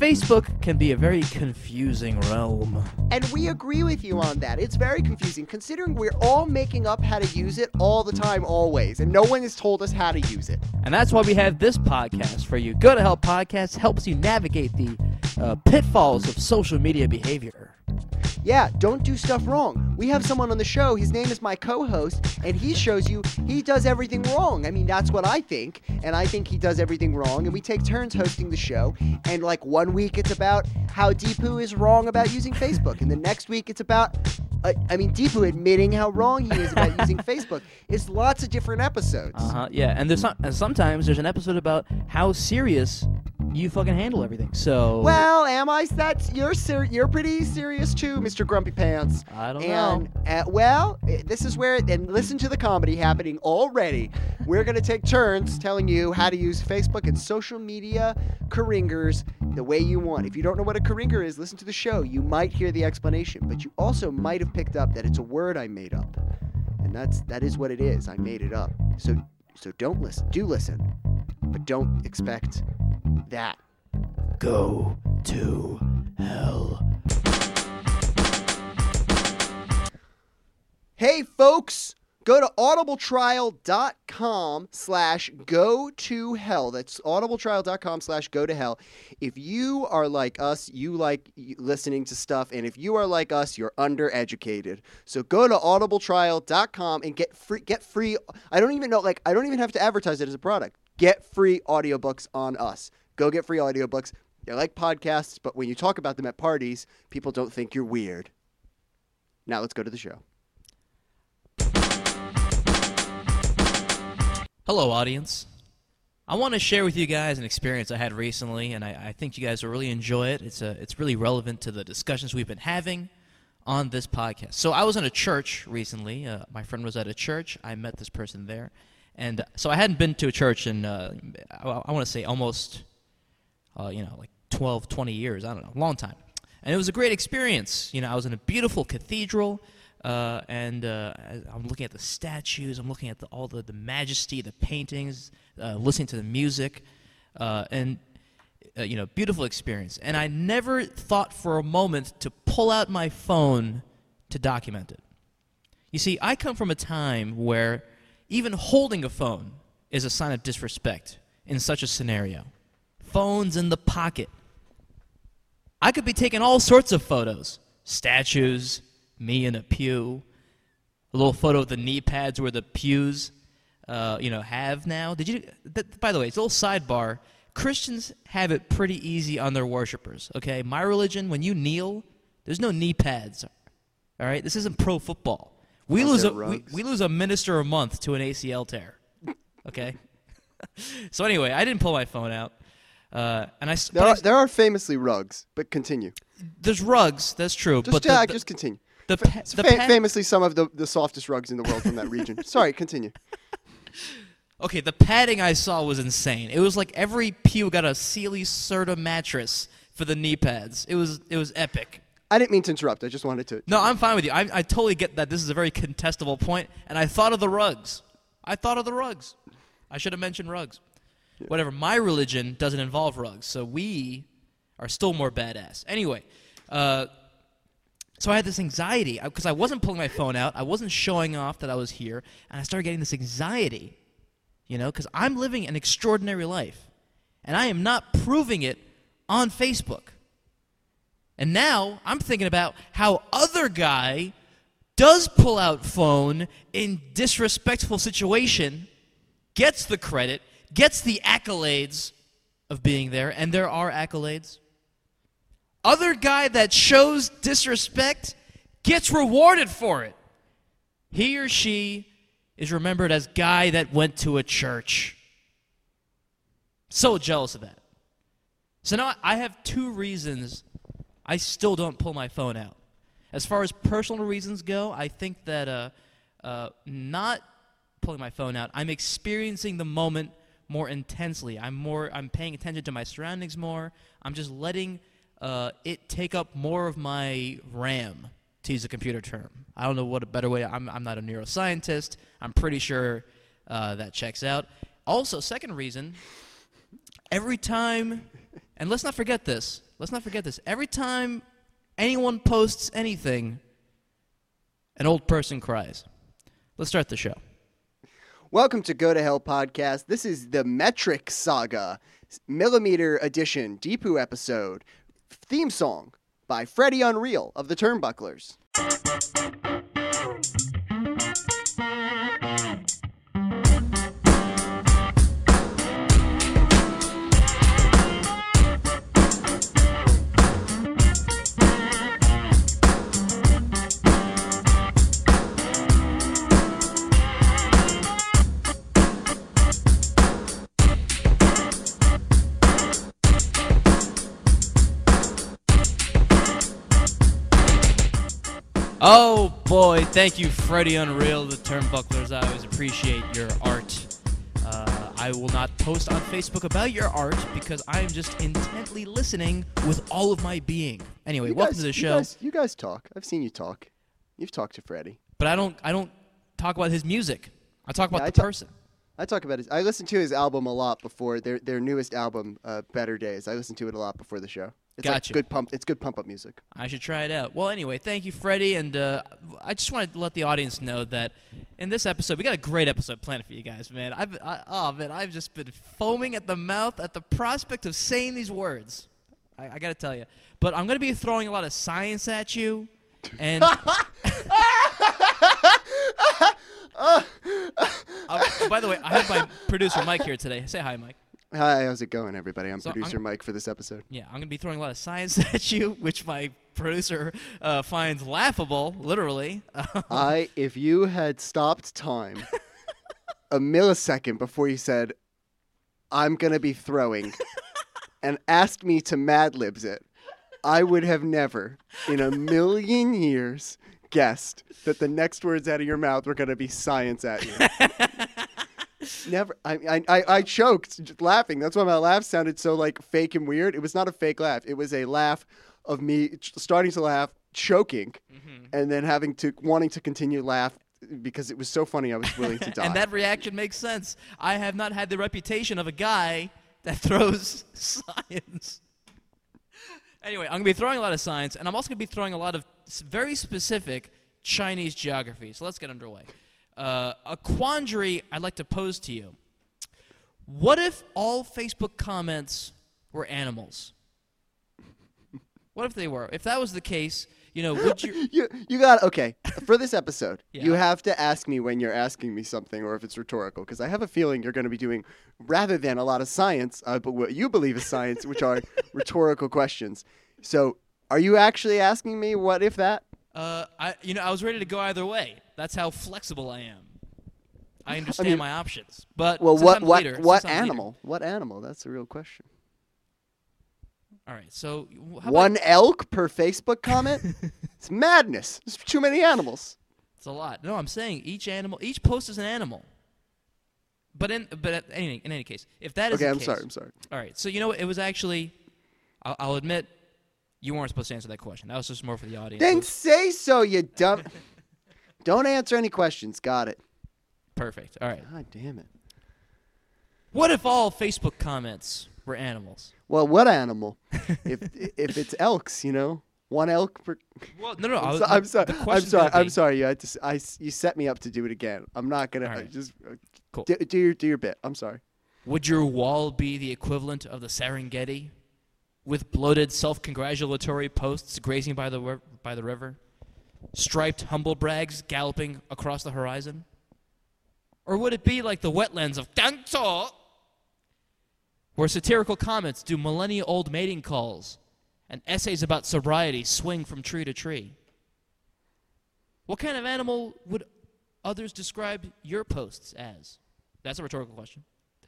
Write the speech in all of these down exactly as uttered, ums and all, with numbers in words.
Facebook can be a very confusing realm. And we agree with you on that. It's very confusing, considering we're all making up how to use it all the time, always, and no one has told us how to use it. And that's why we have this podcast for you. Go to Hell Podcast helps you navigate the uh, pitfalls of social media behavior. Yeah, don't do stuff wrong. We have someone on the show, his name is my co-host, and he shows you he does everything wrong. I mean, that's what I think, and I think he does everything wrong, and we take turns hosting the show, and like one week it's about how Deepu is wrong about using Facebook, and the next week it's about, uh, I mean, Deepu admitting how wrong he is about using Facebook. It's lots of different episodes. Uh-huh, yeah, and there's some, and sometimes there's an episode about how serious you fucking handle everything. So well, am I? That's you're ser- you're pretty serious too, Mister Grumpy Pants. I don't and, know. Uh, well, this is where and listen to the comedy happening already. We're gonna take turns telling you how to use Facebook and social media caringers the way you want. If you don't know what a caringer is, listen to the show. You might hear the explanation, but you also might have picked up that it's a word I made up, and that's that is what it is. I made it up. So so don't listen. Do listen, but don't expect that. Go to hell. Hey, folks, go to audibletrial.com slash go to hell. That's audibletrial.com slash go to hell. If you are like us, you like listening to stuff, and if you are like us, you're undereducated. So go to audibletrial dot com and get free, get free. I don't even know, like, I don't even have to advertise it as a product. Get free audiobooks on us. Go get free audiobooks. They're like podcasts, but when you talk about them at parties, people don't think you're weird. Now let's go to the show. Hello, audience. I want to share with you guys an experience I had recently, and I, I think you guys will really enjoy it. It's a, it's really relevant to the discussions we've been having on this podcast. So I was in a church recently. Uh, my friend was at a church. I met this person there. And uh, so I hadn't been to a church in, uh, I, I want to say almost, uh, you know, like twelve, twenty years. I don't know, a long time. And it was a great experience. You know, I was in a beautiful cathedral. Uh, and uh, I'm looking at the statues, I'm looking at the, all the, the majesty, the paintings, uh, listening to the music, uh, and, uh, you know, beautiful experience. And I never thought for a moment to pull out my phone to document it. You see, I come from a time where even holding a phone is a sign of disrespect in such a scenario. Phones in the pocket. I could be taking all sorts of photos, statues, me in a pew, a little photo of the knee pads where the pews, uh, you know, have now. Did you? Th- by the way, it's a little sidebar. Christians have it pretty easy on their worshipers. Okay, my religion, when you kneel, there's no knee pads. All right, this isn't pro football. We Are lose there a we, rugs? we lose a minister a month to an A C L tear. Okay. So anyway, I didn't pull my phone out, uh, and I. There but are, I- there are famously rugs, but continue. There's rugs. That's true. Just, but uh, the, the, just continue. the, Fa- pa- the fa- pa- famously some of the, the softest rugs in the world from that region. Sorry, continue. Okay, the padding I saw was insane. It was like every pew got a Sealy Serta mattress for the knee pads. It was it was epic. I didn't mean to interrupt. I just wanted to. No, I'm fine with you. I, I totally get that this is a very contestable point, and I thought of the rugs. I thought of the rugs. I should have mentioned rugs. Yeah. Whatever. My religion doesn't involve rugs, so we are still more badass. Anyway, uh, so I had this anxiety because I wasn't pulling my phone out. I wasn't showing off that I was here, and I started getting this anxiety, you know, because I'm living an extraordinary life, and I am not proving it on Facebook. And now I'm thinking about how other guy does pull out phone in disrespectful situation, gets the credit, gets the accolades of being there, and there are accolades. Other guy that shows disrespect gets rewarded for it. He or she is remembered as guy that went to a church. So jealous of that. So now I have two reasons I still don't pull my phone out. As far as personal reasons go, I think that uh, uh, not pulling my phone out, I'm experiencing the moment more intensely. I'm more. I'm paying attention to my surroundings more. I'm just letting uh, it take up more of my RAM, to use a computer term. I don't know what a better way. I'm. I'm not a neuroscientist. I'm pretty sure uh, that checks out. Also, second reason, every time. And let's not forget this. Let's not forget this. Every time anyone posts anything, an old person cries. Let's start the show. Welcome to Go to Hell podcast. This is the Metric Saga, Millimeter Edition, Deepu episode, theme song by Freddie Unreal of the Turnbucklers. Oh boy, thank you, Freddie Unreal, the Turnbucklers. I always appreciate your art. Uh, I will not post on Facebook about your art because I am just intently listening with all of my being. Anyway, You welcome guys- to the you show. guys- You guys talk. I've seen you talk. You've talked to Freddie. But I don't, I don't talk about his music. I talk about Yeah, I the ta- person. I talk about his. I listened to his album a lot before their their newest album, uh, Better Days. I listened to it a lot before the show. It's like Gotcha. good pump. It's good pump up music. I should try it out. Well, anyway, thank you, Freddie, and uh, I just wanted to let the audience know that in this episode, we got a great episode planned for you guys, man. I've, I, oh man, I've just been foaming at the mouth at the prospect of saying these words. I, I got to tell you, but I'm going to be throwing a lot of science at you, and. Uh, by the way, I have my producer Mike here today. Say hi, Mike. Hi, how's it going, everybody? I'm So producer I'm- Mike for this episode. Yeah, I'm going to be throwing a lot of science at you, which my producer uh, finds laughable, literally. I, if you had stopped time a millisecond before you said, "I'm gonna be throwing," and asked me to Mad Libs it, I would have never, in a million years, guessed that the next words out of your mouth were gonna be science at you. Never. I, I I I choked just laughing. That's why my laugh sounded so like fake and weird. It was not a fake laugh. It was a laugh of me ch- starting to laugh, choking, Mm-hmm. and then having to wanting to continue to laugh because it was so funny. I was willing to die. And that reaction makes sense. I have not had the reputation of a guy that throws science. Anyway, I'm going to be throwing a lot of science, and I'm also going to be throwing a lot of s- very specific Chinese geography. So let's get underway. Uh, a quandary I'd like to pose to you. What if all Facebook comments were animals? What if they were? If that was the case, you know, would you... you you got okay for this episode. Yeah. You have to ask me when you're asking me something, or if it's rhetorical, because I have a feeling you're going to be doing rather than a lot of science, uh, but what you believe is science, which are rhetorical questions. So, are you actually asking me what if that? Uh, I, you know, I was ready to go either way. That's how flexible I am. I understand mean- my options. But Well, since what I'm the what leader- what since I'm the leader- animal? What animal? That's the real question. All right, so how about, One elk per Facebook comment? It's madness. There's too many animals. it's a lot. No, I'm saying each animal, each post is an animal. But in but at any, in any case, if that is Okay, the I'm case, sorry. I'm sorry. all right. So you know what? It was actually, I'll, I'll admit, you weren't supposed to answer that question. That was just more for the audience. It Then was say so, you dumb. Don't answer any questions. Got it. perfect. All right. God damn it. What if all Facebook comments were animals? Well, what animal? if if it's elks, you know, one elk per. Well, no, no. I I'm, was- so, I'm sorry. the I'm question's sorry. gonna I'm be- sorry. You had to. s- I s- you set me up to do it again. I'm not gonna. All I right. just uh, Cool. do, do your do your bit. I'm sorry. Would your wall be the equivalent of the Serengeti, with bloated, self-congratulatory posts grazing by the wi- by the river, striped humble brags galloping across the horizon? Or would it be like the wetlands of Dangzhou, where satirical comments do millennia-old mating calls and essays about sobriety swing from tree to tree? What kind of animal would others describe your posts as? That's a rhetorical question.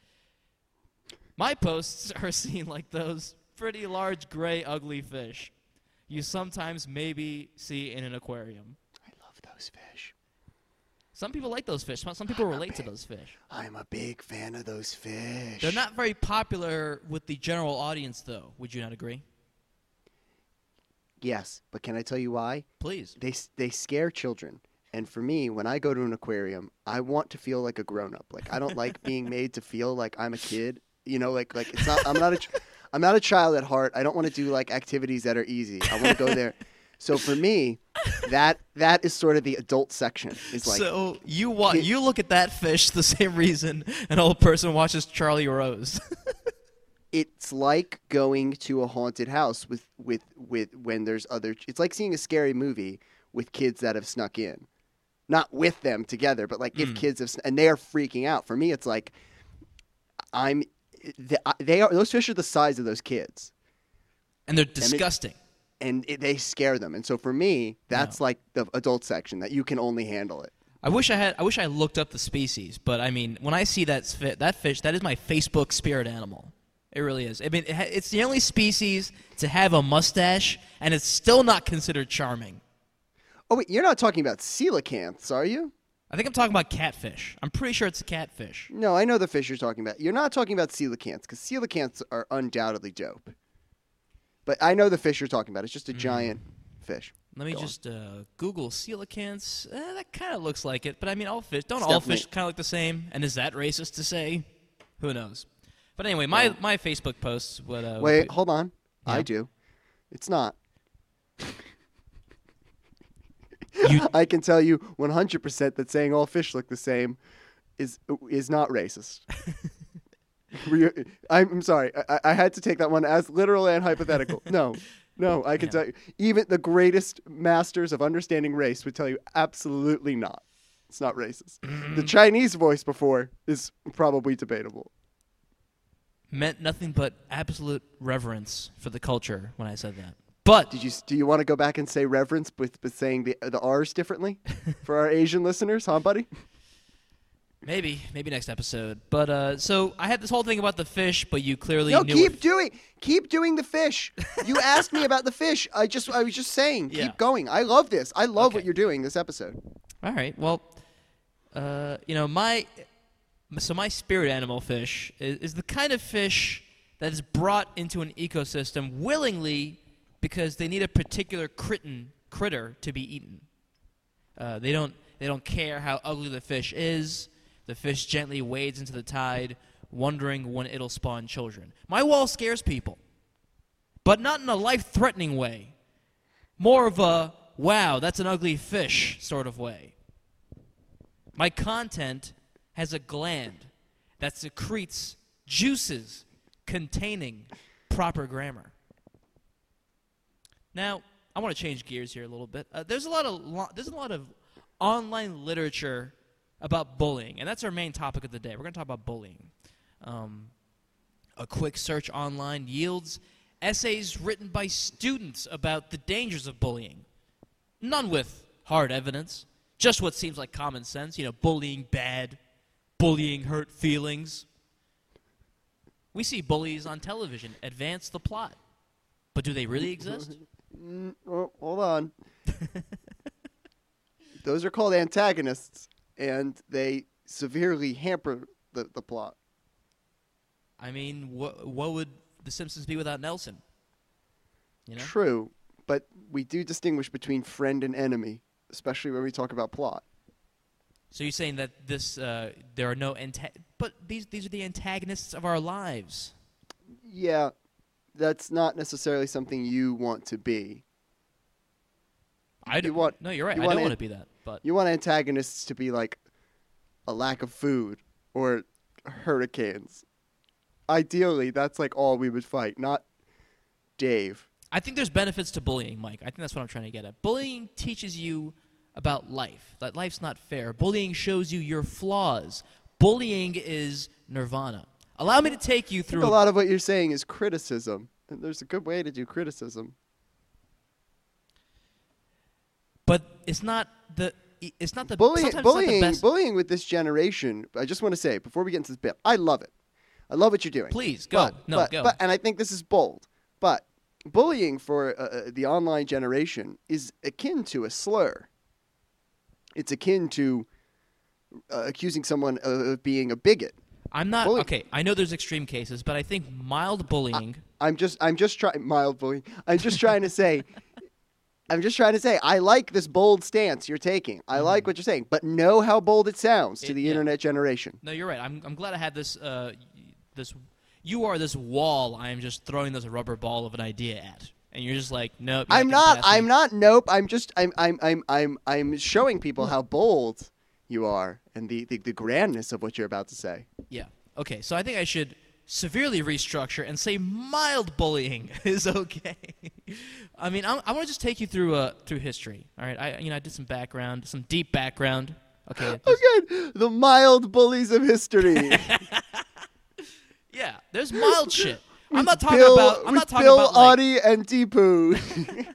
My posts are seen like those pretty large, gray, ugly fish you sometimes maybe see in an aquarium. I love those fish. Some people like those fish. Some some people relate to those fish. I'm a big fan of those fish. They're not very popular with the general audience, though. Would you not agree? Yes, but can I tell you why? Please. They s- they scare children. And for me, when I go to an aquarium, I want to feel like a grown up. Like I don't like being made to feel like I'm a kid. You know, like like it's not. I'm not a. Ch- I'm not a child at heart. I don't want to do like activities that are easy. I want to go there. So for me, that that is sort of the adult section. It's like so you wa- kid- you look at that fish the same reason an old person watches Charlie Rose. it's like going to a haunted house with, with, with when there's other. It's like seeing a scary movie with kids that have snuck in, not with them together, but like if Mm. kids have sn- and they are freaking out. For me, it's like I'm. They are those fish are the size of those kids. And they're disgusting. And it, they scare them. And so for me, that's No. like the adult section that you can only handle it. I wish I had. I wish I looked up the species, but I mean, when I see that fi- that fish, that is my Facebook spirit animal. It really is. I mean, it ha- it's the only species to have a mustache, and it's still not considered charming. Oh, wait, you're not talking about coelacanths, are you? I think I'm talking about catfish. I'm pretty sure it's a catfish. No, I know the fish you're talking about. You're not talking about coelacanths because coelacanths are undoubtedly dope. But I know the fish you're talking about. It's just a giant fish. Let me Go on. just uh, Google coelacanths. Eh, that kind of looks like it, but I mean, all fish don't It's all definitely- fish kind of look the same? And is that racist to say? Who knows? But anyway, my, Well- my Facebook posts would. Uh, Wait, would be- hold on. I Yeah. do. It's not. You- I can tell you one hundred percent that saying all fish look the same is is not racist. We- I'm, I'm sorry. I, I had to take that one as literal and hypothetical. No, no, I can Yeah. tell you. Even the greatest masters of understanding race would tell you absolutely not. It's not racist. The Chinese voice before is probably debatable. meant nothing but absolute reverence for the culture when I said that. But Did you do you want to go back and say reverence with, with saying the the R's differently for our Asian listeners, huh, buddy? maybe, maybe next episode. But uh, so I had this whole thing about the fish, but you clearly No, knew keep it. doing keep doing the fish. You asked me about the fish. I just I was just saying, Yeah. keep going. I love this. I love Okay. what you're doing this episode. All right. Well, uh, you know, my so my spirit animal fish is, is the kind of fish that is brought into an ecosystem willingly because they need a particular critin, critter to be eaten. Uh, they don't they don't care how ugly the fish is. The fish gently wades into the tide, wondering when it'll spawn children. My wall scares people, but not in a life-threatening way. More of a, wow, that's an ugly fish sort of way. My content has a gland that secretes juices containing proper grammar. Now, I want to change gears here a little bit. Uh, there's a lot of lo- there's a lot of online literature about bullying, and that's our main topic of the day. We're going to talk about bullying. Um, a quick search online yields essays written by students about the dangers of bullying. None with hard evidence, just what seems like common sense. You know, bullying bad, bullying hurt feelings. We see bullies on television advance the plot, but do they really exist? Mm, oh, hold on. Those are called antagonists, and they severely hamper the, the plot. I mean, what what would The Simpsons be without Nelson? You know? True, but we do distinguish between friend and enemy, especially when we talk about plot. So you're saying that this uh, there are no anta- but these these are the antagonists of our lives. Yeah, that's not necessarily something you want to be. I do. You want- no, you're right. you I want don't want an- to be that. But You want antagonists to be like a lack of food or hurricanes. Ideally, that's like all we would fight, not Dave. I think there's benefits to bullying, Mike. I think that's what I'm trying to get at. Bullying teaches you about life, that life's not fair. Bullying shows you your flaws. Bullying is nirvana. Allow me to take you I think through a lot of what you're saying is criticism. And there's a good way to do criticism. but it's not the it's not the Bullying, sometimes it's not the bullying, best. bullying with this generation. I just want to say before we get into this bit, I love it. I love what you're doing. Please go. But, no, but, go. But, and I think this is bold. But bullying for uh, uh, the online generation is akin to a slur. It's akin to uh, accusing someone of being a bigot. I'm not bullying- okay. I know there's extreme cases, but I think mild bullying. I'm just, I'm just trying mild bullying. I'm just trying to say. I'm just trying to say, I like this bold stance you're taking. I like what you're saying, but know how bold it sounds to It- the yeah. internet generation. No, you're right. I'm I'm glad I had this uh y- this You are this wall I am just throwing this rubber ball of an idea at. And you're just like, nope. I'm not. I'm not. Nope. I'm just. I'm. I'm. I'm. I'm. I'm showing people how bold you are and the, the the grandness of what you're about to say. Yeah. Okay. So I think I should severely restructure and say mild bullying is okay. I mean, I'm, I want to just take you through uh through history. All right. I you know I did some background, some deep background. Okay. Oh, good. The mild bullies of history. Yeah. There's mild shit. I'm not talking Bill, about. I'm not talking Bill, about. Like, Audie, and Deepu.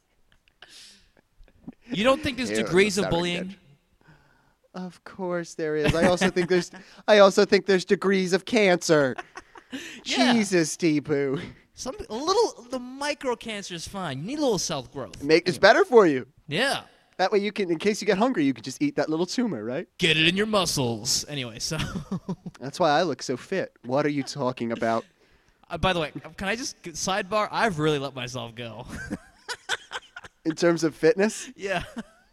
you don't think there's Ew, degrees of sounded bullying? good. Of course there is. I also think there's. I also think there's degrees of cancer. Yeah. Jesus, Deepu. Some a little. The micro cancer is fine. You need a little self growth. Make it's better for you. Yeah. That way you can, in case you get hungry, you can just eat that little tumor, right? Get it in your muscles. Anyway, so. That's why I look so fit. What are you talking about? Uh, by the way, can I just sidebar? I've really let myself go. In terms of fitness? Yeah.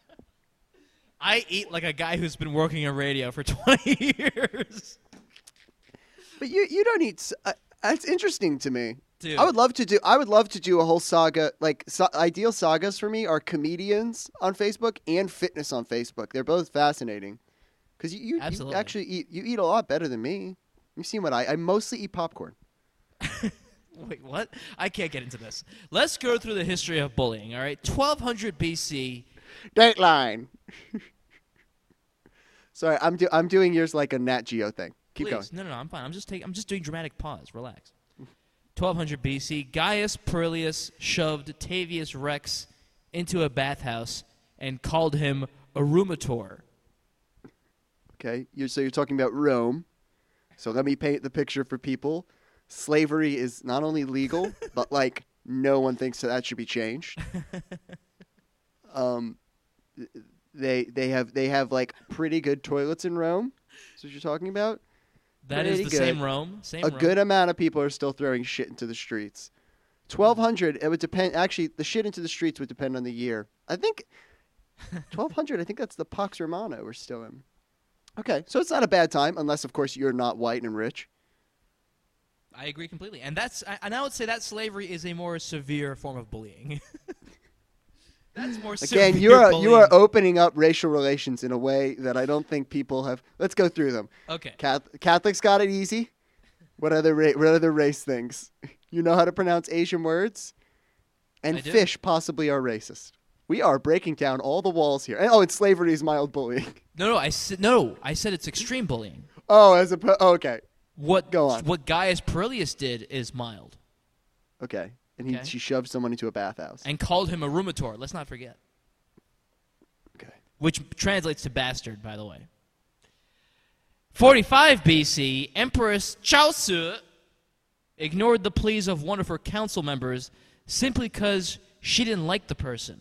I eat like a guy who's been working in radio for twenty years. But you you don't eat. Uh, that's interesting to me. Dude. I would love to do. I would love to do a whole saga. Like so, ideal sagas for me are comedians on Facebook and fitness on Facebook. They're both fascinating because you, you, you Absolutely. actually eat. You eat a lot better than me. You've seen what I. I mostly eat popcorn. Wait, what? I can't get into this. Let's go through the history of bullying, all right? twelve hundred B C. Dateline. Sorry, I'm do. I'm doing yours like a Nat Geo thing. Keep Please. going. No, no, no, I'm fine. I'm just taking. I'm just doing dramatic pause. Relax. twelve hundred B C. Gaius Perillius shoved Tavius Rex into a bathhouse and called him a rheumator. Okay, you're, so you're talking about Rome. So let me paint the picture for people. Slavery is not only legal, but like no one thinks that, that should be changed. Um, they they have they have like pretty good toilets in Rome. That's what you're talking about. That is Pretty the good. same Rome. Same A Rome. good amount of people are still throwing shit into the streets. twelve hundred, it would depend. Actually, the shit into the streets would depend on the year. I think twelve hundred. I think that's the Pax Romana we're still in. Okay, so it's not a bad time, unless of course you're not white and rich. I agree completely. And that's I, and I would say that slavery is a more severe form of bullying. That's more severe Again, you are bullying. you are opening up racial relations in a way that I don't think people have. Let's go through them. Okay. Cath- Catholics got it easy. What other ra- what other race things? You know how to pronounce Asian words, and I do. fish possibly are racist. We are breaking down all the walls here. And, oh, and slavery is mild bullying. No, no, I said no. I said it's extreme bullying. Oh, as a oh, okay, What Go on. What Gaius Perillius did is mild, okay, and he Okay. she shoved someone into a bathhouse. and called him a rheumator. Let's not forget, Okay, which translates to bastard, by the way. forty-five B C, Empress Chaosu ignored the pleas of one of her council members simply because she didn't like the person.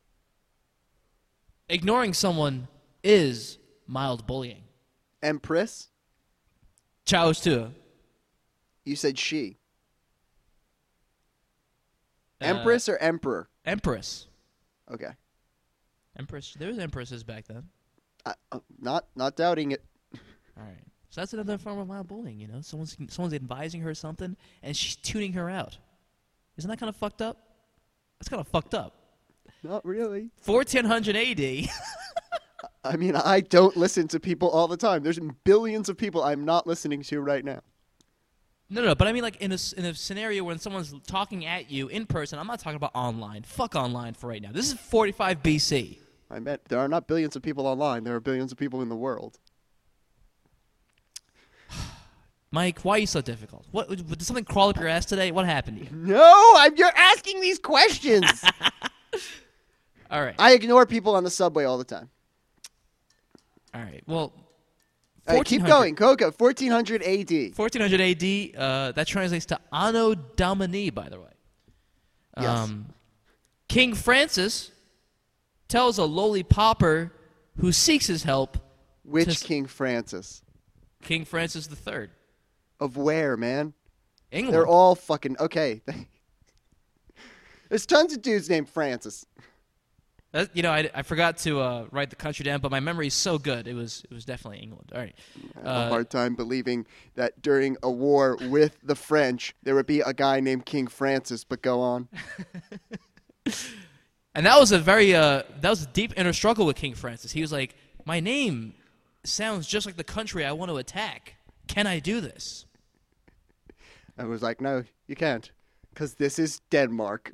Ignoring someone is mild bullying. Empress. Chaosu. You said she. Uh, Empress or emperor? Empress. Okay, Empress. There was empresses back then. I, uh, not not doubting it. All right. So that's another form of mild bullying, you know? Someone's someone's advising her something, and she's tuning her out. Isn't that kind of fucked up? That's kind of fucked up. Not really. fourteen hundred A D. I mean, I don't listen to people all the time. There's billions of people I'm not listening to right now. No, no, but I mean, like, in a, s- in a scenario when someone's talking at you in person, I'm not talking about online. Fuck online for right now. This is forty-five B C. I meant there are not billions of people online. There are billions of people in the world. Mike, why are you so difficult? What did something crawl up your ass today? What happened to you? No, I'm, you're asking these questions. All right, I ignore people on the subway all the time. all right. Well, All right, keep fourteen hundred going. Coco, fourteen hundred A D. fourteen hundred A D. Uh, that translates to Anno Domini, by the way. Yes. Um, King Francis tells a lowly pauper who seeks his help. Which to s- King Francis? King Francis the Third. Of where, man? England. They're all fucking okay. There's tons of dudes named Francis. That, you know, I, I forgot to uh, write the country down, but my memory is so good. It was it was definitely England. All right. I have Uh, a hard time believing that during a war with the French, there would be a guy named King Francis, but go on. And that was a very uh, that was a deep inner struggle with King Francis. He was like, my name sounds just like the country I want to attack. Can I do this? I was like, no, you can't, because this is Denmark.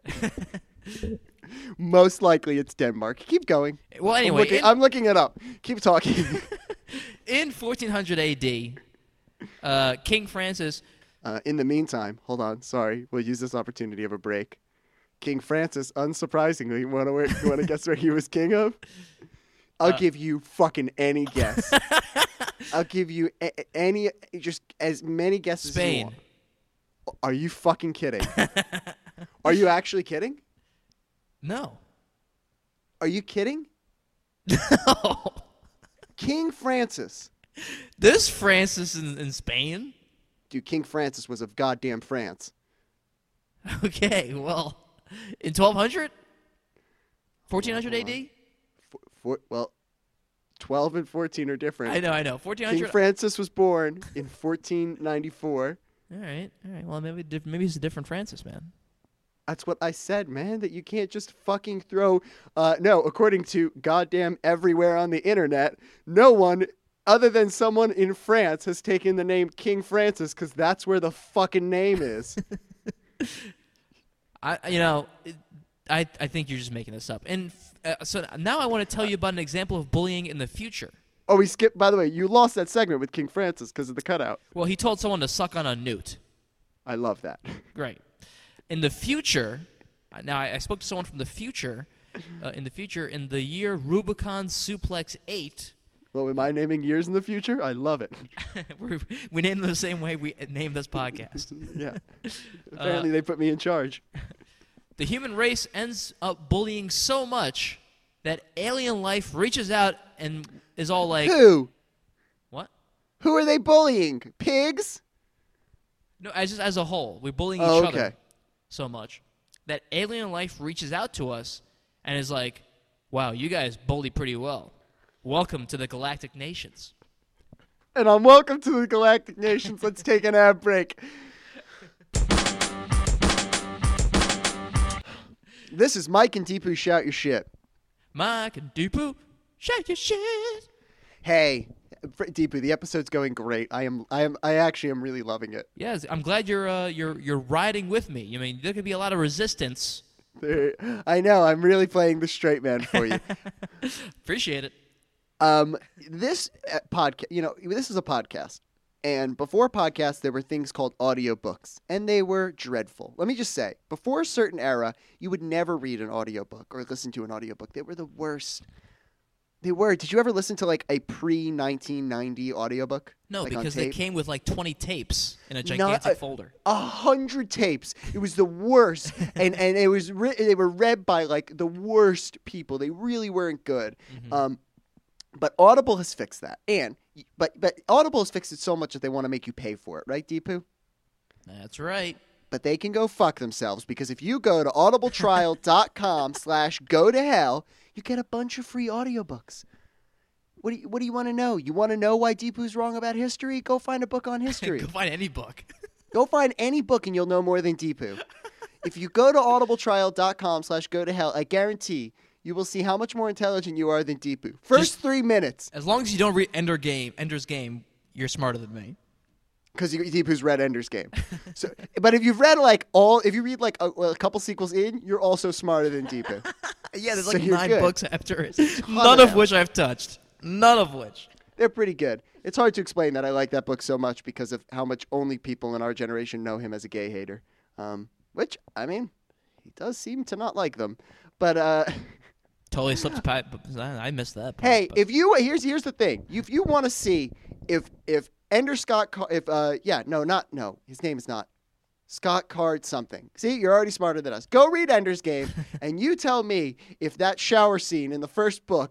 Most likely it's Denmark. Keep going. Well, I'm anyway, looking, in, I'm looking it up. Keep talking. in fourteen hundred A D, uh, King Francis... Uh, in the meantime, hold on. Sorry. We'll use this opportunity of a break. King Francis, unsurprisingly, you want to you want to guess where he was king of? I'll Uh, give you fucking any guess. I'll give you a- a- any, just as many guesses as you Spain. want. Are you fucking kidding? Are you actually kidding? No. Are you kidding? No. King Francis. This Francis in, in Spain? Dude, King Francis was of goddamn France. Okay, well, in twelve hundred? fourteen hundred A D? For, for, well, twelve and fourteen are different. I know, I know. fourteen King hundred? Francis was born in fourteen ninety-four. All right, all right. Well, maybe diff- maybe he's a different Francis, man. That's what I said, man, that you can't just fucking throw... Uh, no, according to goddamn everywhere on the internet, no one other than someone in France has taken the name King Francis because that's where the fucking name is. I, you know, it, I, I think you're just making this up. And uh, so now I want to tell you about an example of bullying in the future. Oh, we skipped... By the way, you lost that segment with King Francis because of the cutout. Well, he told someone to suck on a newt. I love that. Great. In the future, uh, now I, I spoke to someone from the future. Uh, in the future, in the year Rubicon Suplex eight, Well, am I naming years in the future? I love it. we we named them the same way we named this podcast. Yeah. Apparently they put me in charge. The human race ends up bullying so much that alien life reaches out and is all like, Who? what? Who are they bullying? Pigs? No, as just as a whole, we're bullying Oh, each okay. other so much that alien life reaches out to us and is like, wow, you guys bully pretty well. Welcome to the Galactic Nations. And I'm welcome to the Galactic Nations. Let's take an ad break. This is Mike and Deepu Shout Your Shit. Mike and Deepu, shake your shit. Hey, Deepu, the episode's going great. I am, I am, I actually am really loving it. Yes, I'm glad you're uh, you're you're riding with me. I mean, there could be a lot of resistance. There, I know. I'm really playing the straight man for you. Appreciate it. Um, this uh, podcast, you know, this is a podcast. And before podcasts, there were things called audiobooks, and they were dreadful. Let me just say, before a certain era, you would never read an audiobook or listen to an audiobook. They were the worst. They were. Did you ever listen to like a pre nineteen ninety audiobook? No, Like on because they tape? came with like twenty tapes in a Not gigantic a- folder. A hundred tapes. It was the worst, and and it was re- they were read by like the worst people. They really weren't good. Mhm. Um, but Audible has fixed that, and but but Audible has fixed it so much that they want to make you pay for it, right, Deepu? That's right. But they can go fuck themselves because if you go to audibletrial.com slash go to hell, you get a bunch of free audiobooks. What do you, what do you want to know? You want to know why Deepu's wrong about history? Go find a book on history. Go find any book. Go find any book and you'll know more than Deepu. If you go to audibletrial.com slash go to hell, I guarantee you will see how much more intelligent you are than Deepu. First Just- three minutes, As long as you don't read Ender Game, Ender's Game, you're smarter than me. because Deepu's read Ender's Game. So, but if you've read like all, if you read like a, a couple sequels in, you're also smarter than Deepu. Yeah, there's So like you're nine good. books after it. Ton None of of which I've touched. None of which. They're pretty good. It's hard to explain that I like that book so much because of how much only people in our generation know him as a gay hater. Um, which, I mean, he does seem to not like them. But, uh... Totally slipped past. I missed that part. Hey, but- if you here's here's the thing. If you want to see if if Ender Scott Car- if uh yeah no not no his name is not Scott Card something. See, you're already smarter than us. Go read Ender's Game and you tell me if that shower scene in the first book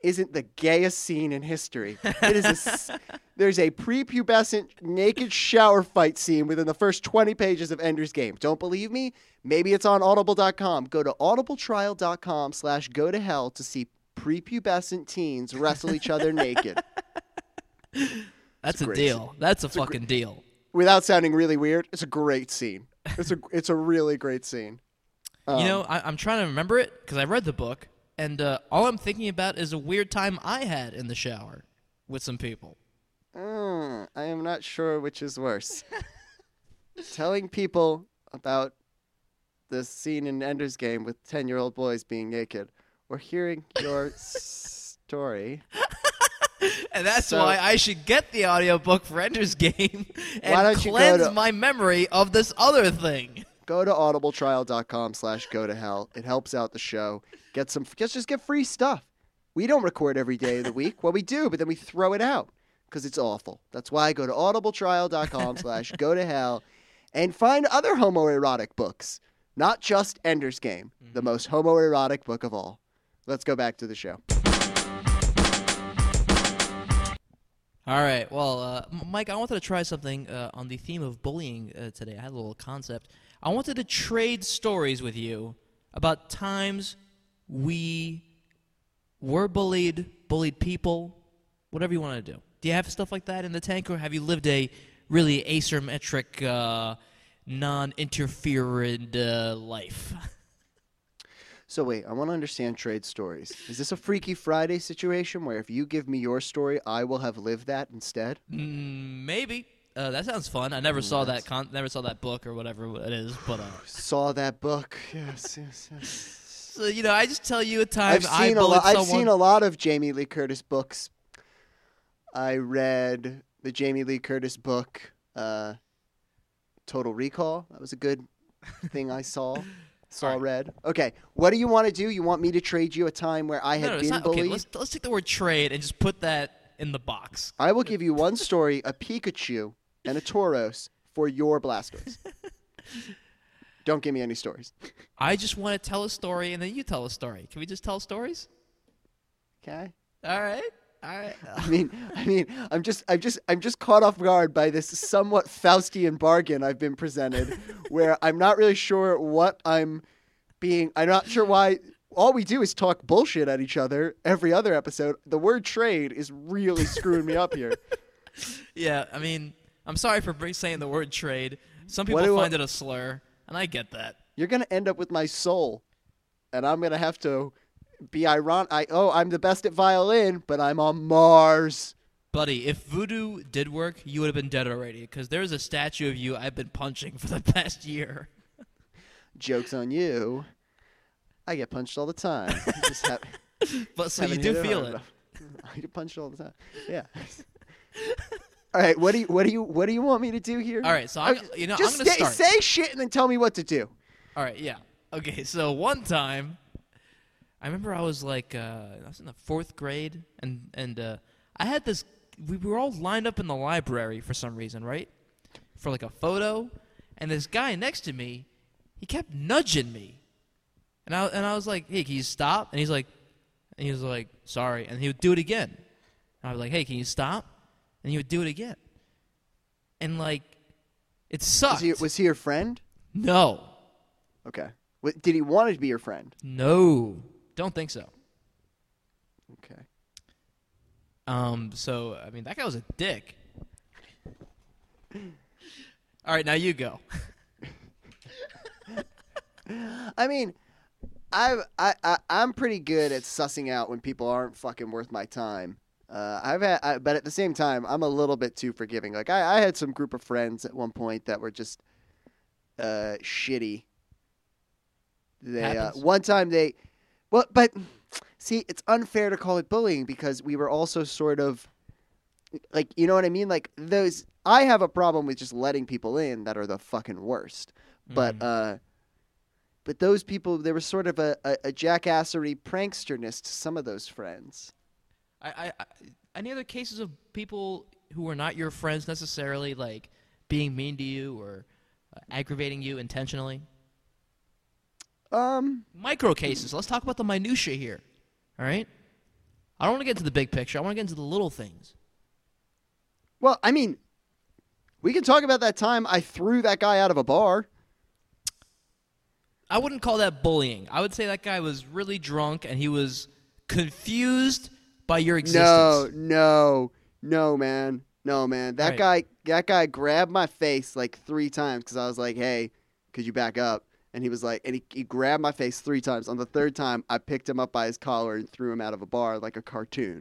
isn't the gayest scene in history. It is a s- there's a prepubescent naked shower fight scene within the first twenty pages of Ender's Game. Don't believe me? Maybe it's on audible dot com. Go to audibletrial dot com slash go to hell to see prepubescent teens wrestle each other naked. That's a, a deal. scene. That's a It's a fucking deal. Without sounding really weird, it's a great scene. It's a it's a really great scene. Um, You know, I, I'm trying to remember it because I read the book, and uh, all I'm thinking about is a weird time I had in the shower with some people. uh, I am not sure which is worse. Telling people about the scene in Ender's Game with ten-year-old boys being naked, or hearing your story. And that's So- why I should get the audiobook for Ender's Game and Why don't you go cleanse to- my memory of this other thing. Go to audibletrial dot com slash go to hell. It helps out the show. Get some, just, just get free stuff. We don't record every day of the week. Well, we do, but then we throw it out because it's awful. That's why I go to audibletrial dot com slash go to hell and find other homoerotic books, not just Ender's Game, the most homoerotic book of all. Let's go back to the show. All right. Well, uh, M- Mike, I wanted to try something uh, on the theme of bullying uh, today. I had a little concept. I wanted to trade stories with you about times we were bullied, bullied people, whatever you want to do. Do you have stuff like that in the tank, or have you lived a really asymmetric, uh, non-interferent uh, life? So wait, I want to understand trade stories. Is this a Freaky Friday situation where if you give me your story, I will have lived that instead? Mm, maybe. Uh, that sounds fun. I never Mm, saw that's- that. Con- never saw that book or whatever it is. But uh, Saw that book. Yes, yes, yes. so you know, I just tell you a time I've I seen a bullied lot. I've someone. seen a lot of Jamie Lee Curtis books. I read the Jamie Lee Curtis book, uh, Total Recall. That was a good thing I saw. Saw All right. read. Okay, what do you want to do? You want me to trade you a time where I had no, no, it's been not, bullied? okay, let's let's take the word trade and just put that in the box. I will give you one story, a Pikachu and a Tauros for your Blastoise. Don't give me any stories. I just want to tell a story, and then you tell a story. Can we just tell stories? Okay. All right, all right. I mean, I mean, I'm just, I'm just, I'm just caught off guard by this somewhat Faustian bargain I've been presented, where I'm not really sure what I'm being. I'm not sure why. All we do is talk bullshit at each other every other episode. The word trade is really screwing me up here. Yeah, I mean, I'm sorry for br- saying the word trade. Some What people do I- find it a slur, and I get that. You're gonna end up with my soul, and I'm gonna have to be ironic. I, oh, I'm the best at violin, but I'm on Mars. Buddy, if voodoo did work, you would have been dead already, because there's a statue of you I've been punching for the past year. Joke's on you. I get punched all the time. I just have, But so you haven't do hit feel hard it. enough. I get punched all the time. Yeah. All right. What do you what do you what do you want me to do here? All right, so I'm, you know, I'm Just going to stay, start. say shit and then tell me what to do. All right, yeah. Okay, so one time, I remember I was like, uh, I was in the fourth grade, and and uh, I had this. We were all lined up in the library for some reason, right? For like a photo, and this guy next to me, he kept nudging me, and I and I was like, hey, can you stop? And he's like, and he was like, sorry, and he would do it again. And I was like, hey, can you stop? And he would do it again, and like, it Was sucked. he, was he your friend? no, Okay. What, did he want to be your friend? no, don't think so. Okay. Um, so, I mean, that guy was a dick. All right, now you go. I mean, I I I I'm pretty good at sussing out when people aren't fucking worth my time. Uh, I've had, I, but at the same time, I'm a little bit too forgiving. Like I, I had some group of friends at one point that were just uh, shitty. They uh, Happens. one time they, well, but see, it's unfair to call it bullying because we were also sort of like, you know what I mean? Like those, I have a problem with just letting people in that are the fucking worst. But Mm. uh, but those people, there was sort of a, a, a jackassery pranksterness to some of those friends. I, I, I, any other cases of people who are not your friends necessarily, like being mean to you or uh, aggravating you intentionally? Um, Micro cases. Let's talk about the minutia here. All right. I don't want to get into the big picture. I want to get into the little things. Well, I mean, we can talk about that time I threw that guy out of a bar. I wouldn't call that bullying. I would say that guy was really drunk and he was confused by your existence. No, no, no, man. No, man. That Right. guy that guy grabbed my face like three times because I was like, hey, could you back up? And he was like, and he, he grabbed my face three times. On the third time, I picked him up by his collar and threw him out of a bar like a cartoon.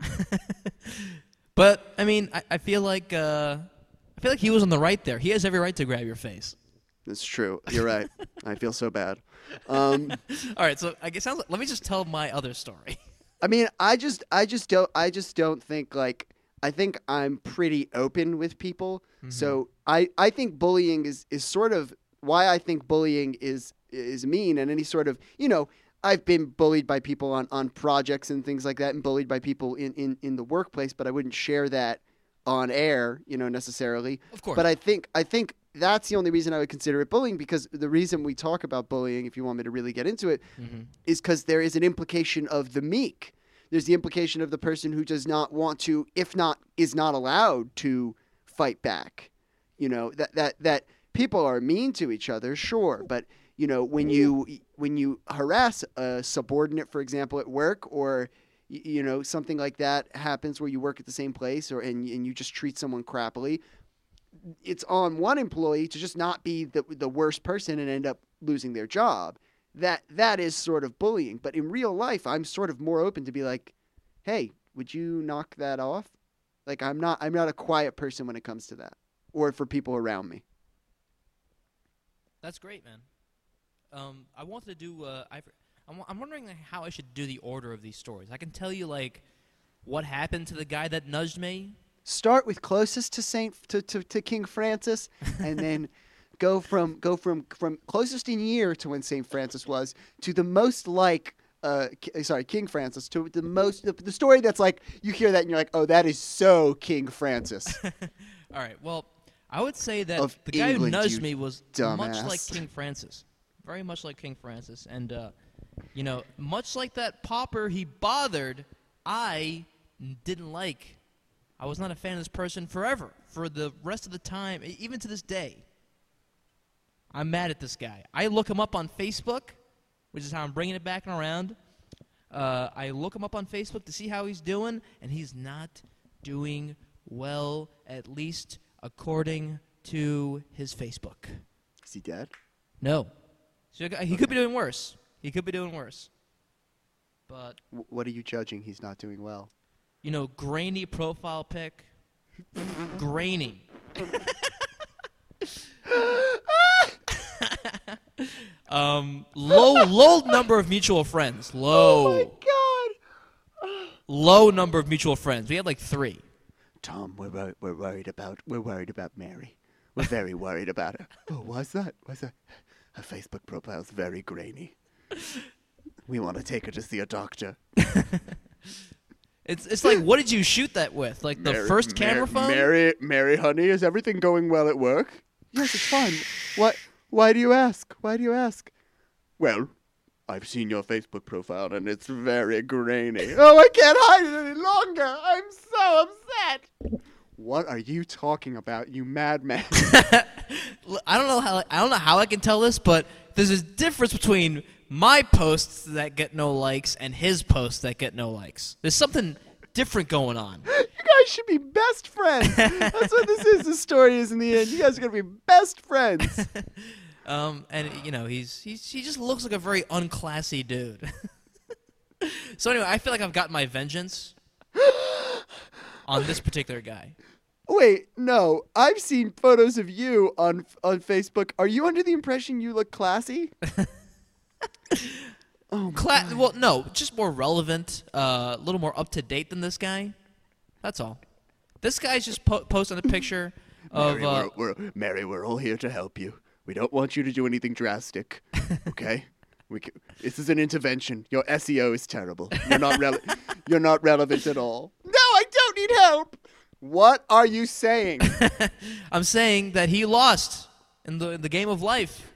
But, I mean, I, I feel like uh, I feel like he was on the right there. He has every right to grab your face. That's true. You're right. I feel so bad. Um, All right, so I guess sounds like, let me just tell my other story. I mean, I just, I just don't, I just don't think like, I think I'm pretty open with people. Mm-hmm. So I, I think bullying is, is sort of why I think bullying is, is mean, and any sort of, you know, I've been bullied by people on, on projects and things like that, and bullied by people in, in, in the workplace, but I wouldn't share that on air, you know, necessarily. Of course. But I think, I think that's the only reason I would consider it bullying, because the reason we talk about bullying, if you want me to really get into it, Mm-hmm. is because there is an implication of the meek. There's the implication of the person who does not want to, if not, is not allowed to fight back. You know, that, that, that people are mean to each other, sure. But, you know, when you, when you harass a subordinate, for example, at work, or, y- you know, something like that happens where you work at the same place, or, and, and you just treat someone crappily, it's on one employee to just not be the, the worst person and end up losing their job. That that is sort of bullying. But in real life, I'm sort of more open to be like, hey, would you knock that off? Like, I'm not I'm not a quiet person when it comes to that, or for people around me. That's great, man. Um, I wanted to do. Uh, I, I'm, I'm wondering like, how I should do the order of these stories. I can tell you like what happened to the guy that nudged me. Start with closest to Saint to, to, to King Francis, and then go from go from from closest in year to when Saint Francis was to the most like uh K- sorry King Francis to the most the, the story that's like you hear that and you're like, oh, that is so King Francis. All right. Well, I would say that Of the guy England, who nudged you me was dumbass. much like King Francis, very much like King Francis, and uh, you know, much like that pauper he bothered, I didn't like. I was not a fan of this person forever, for the rest of the time, e- even to this day. I'm mad at this guy. I look him up on Facebook, which is how I'm bringing it back and around. Uh, I look him up on Facebook to see how he's doing, and he's not doing well, at least according to his Facebook. Is he dead? No. So he could be doing worse. He could be doing worse. But, W- what are you judging? He's not doing well. you know, grainy profile pic. Grainy. um, low, low number of mutual friends. Low. Oh my God! Low number of mutual friends. We had like three. Tom, we're wor- we're worried about we're worried about Mary. We're very worried about her. Oh, why's that? Why's that? Her Facebook profile's very grainy. We want to take her to see a doctor. It's it's like, what did you shoot that with? Like the Mary- first Mar- camera phone? Mary, Mary, honey, is everything going well at work? Yes, it's fine. What? Why do you ask? Why do you ask? Well, I've seen your Facebook profile and it's very grainy. Oh, I can't hide it any longer. I'm so upset. What are you talking about, you madman? L- I don't know how I don't know how I can tell this, but there's a difference between my posts that get no likes and his posts that get no likes. There's something different going on. You guys should be best friends. That's what this is. This story is in the end. You guys are gonna be best friends. Um, and you know, he's he's he just looks like a very unclassy dude. So anyway, I feel like I've got my vengeance on this particular guy. Wait, no. I've seen photos of you on on Facebook. Are you under the impression you look classy? Oh, my Cla- God. well, no, just more relevant, uh, a little more up to date than this guy. That's all. This guy's just po- posting a picture of. Mary, Uh, we're, we're, Mary, we're all here to help you. We don't want you to do anything drastic, okay? we can, this is an intervention. Your S E O is terrible. You're not rele- You're not relevant at all. No, I don't need help. What are you saying? I'm saying that he lost in the in the game of life.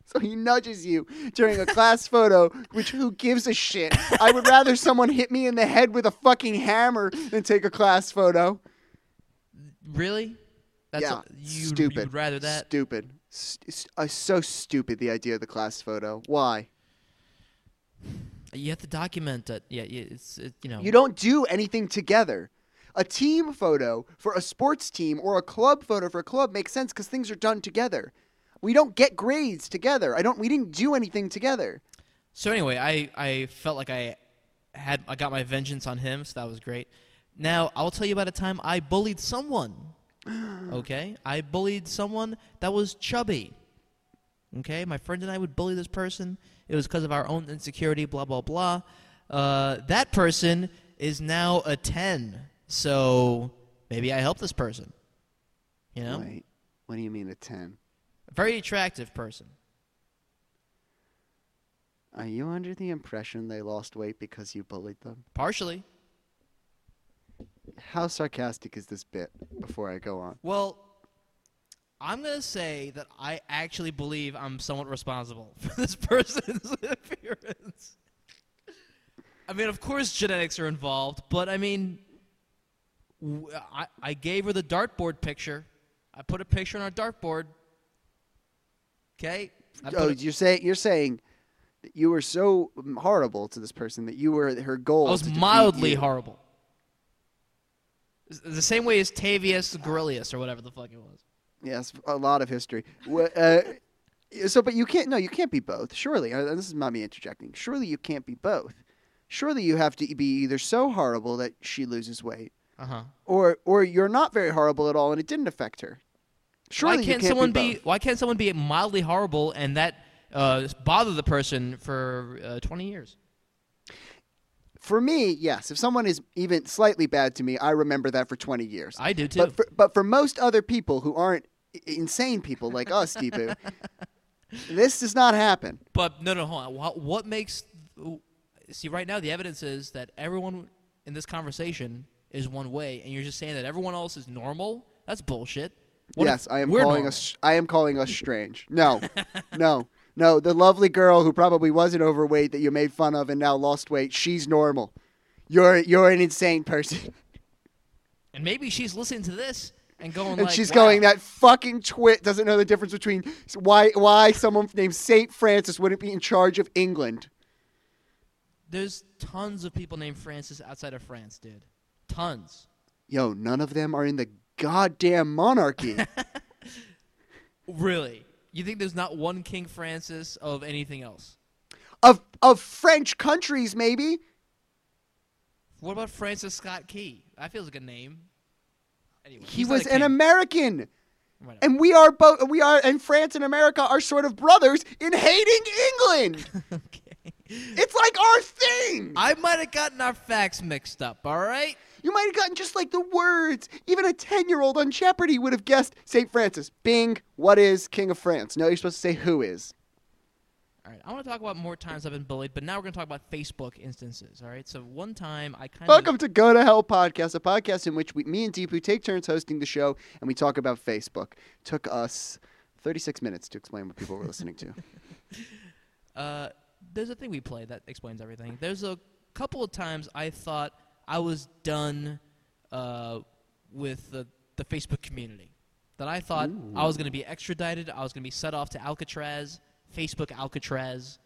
So he nudges you during a class photo, which who gives a shit? I would rather someone hit me in the head with a fucking hammer than take a class photo. Really? That's yeah, a, you, stupid. You'd rather that? Stupid. St- uh, so stupid, the idea of the class photo. Why? You have to document it. Yeah, it's it, you know. You don't do anything together. A team photo for a sports team or a club photo for a club makes sense because things are done together. We don't get grades together. I don't. We didn't do anything together. So anyway, I, I felt like I had I got my vengeance on him, so that was great. Now I'll tell you about a time I bullied someone. Okay, I bullied someone that was chubby. Okay, my friend and I would bully this person. It was because of our own insecurity. Blah blah blah. Uh, that person is now a ten. So maybe I help this person. You know? Wait, what do you mean a ten? A very attractive person. Are you under the impression they lost weight because you bullied them? Partially. How sarcastic is this bit before I go on? Well, I'm going to say that I actually believe I'm somewhat responsible for this person's appearance. I mean, of course genetics are involved, but I mean, I, I gave her the dartboard picture. I put a picture on our dartboard. Okay? Oh, you're saying you're saying that you were so horrible to this person that you were her goal. I was to mildly you. horrible. The same way as Tavius Gorilius or whatever the fuck it was. Yes, a lot of history. uh, so, but you can't. No, you can't be both. Surely, uh, this is not me interjecting. Surely you can't be both. Surely you have to be either so horrible that she loses weight, uh-huh. or or you're not very horrible at all and it didn't affect her. Surely why can't, you can't someone be, be Why can't someone be mildly horrible and that uh, bother the person for uh, twenty years? For me, yes. If someone is even slightly bad to me, I remember that for twenty years. I do too. But for, but for most other people who aren't insane people like us, Deepu, this does not happen. But no, no, hold on. What, what makes see right now the evidence is that everyone in this conversation is one way, and you're just saying that everyone else is normal. That's bullshit. What yes, I am calling calling us. I am calling us strange. No, no, no. The lovely girl who probably wasn't overweight that you made fun of and now lost weight. She's normal. You're you're an insane person. And maybe she's listening to this and going and like, she's wow. going, that fucking twit doesn't know the difference between why why someone named Saint Francis wouldn't be in charge of England. There's tons of people named Francis outside of France, dude. Tons. Yo, none of them are in the goddamn monarchy. Really? You think there's not one King Francis of anything else? Of of French countries, maybe. What about Francis Scott Key? That feels like a name. Anyway, he he's not was a an king. American. Whatever. And we are both we are and France and America are sort of brothers in hating England. Okay. It's like our thing. I might have gotten our facts mixed up, all right? You might have gotten just like the words. Even a ten-year-old on Jeopardy would have guessed Saint Francis. Bing, what is King of France? No, you're supposed to say who is. All right, I want to talk about more times I've been bullied, but now we're going to talk about Facebook instances, all right? So one time I kind of... Welcome to Go to Hell Podcast, a podcast in which we, me and Deepu take turns hosting the show, and we talk about Facebook. Took us thirty-six minutes to explain what people were listening to. uh, there's a thing we play that explains everything. There's a couple of times I thought I was done uh, with the, the Facebook community. That I thought Ooh. I was going to be extradited, I was going to be set off to Alcatraz, Facebook Alcatraz,